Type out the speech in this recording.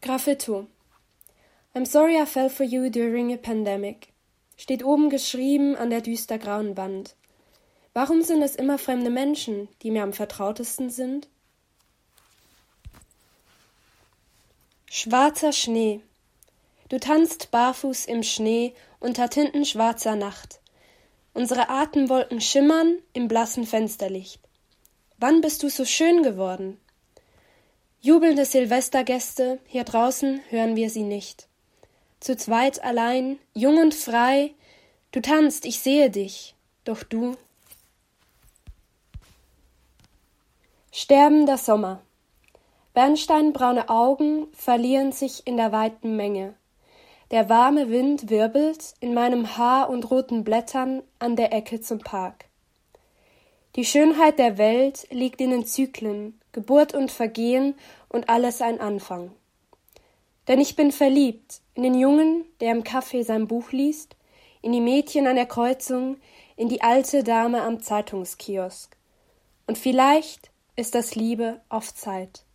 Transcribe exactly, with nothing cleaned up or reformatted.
Graffito. I'm sorry I fell for you during a pandemic. Steht oben geschrieben an der düstergrauen Wand. Warum sind es immer fremde Menschen, die mir am vertrautesten sind? Schwarzer Schnee. Du tanzt barfuß im Schnee unter tintenschwarzer Nacht. Unsere Atemwolken schimmern im blassen Fensterlicht. Wann bist du so schön geworden? Jubelnde Silvestergäste, hier draußen hören wir sie nicht. Zu zweit allein, jung und frei, du tanzt, ich sehe dich, doch du. Sterbender Sommer. Bernsteinbraune Augen verlieren sich in der weiten Menge. Der warme Wind wirbelt in meinem Haar und roten Blättern an der Ecke zum Park. Die Schönheit der Welt liegt in den Zyklen, Geburt und Vergehen und alles ein Anfang. Denn ich bin verliebt in den Jungen, der im Café sein Buch liest, in die Mädchen an der Kreuzung, in die alte Dame am Zeitungskiosk. Und vielleicht ist das Liebe auf Zeit.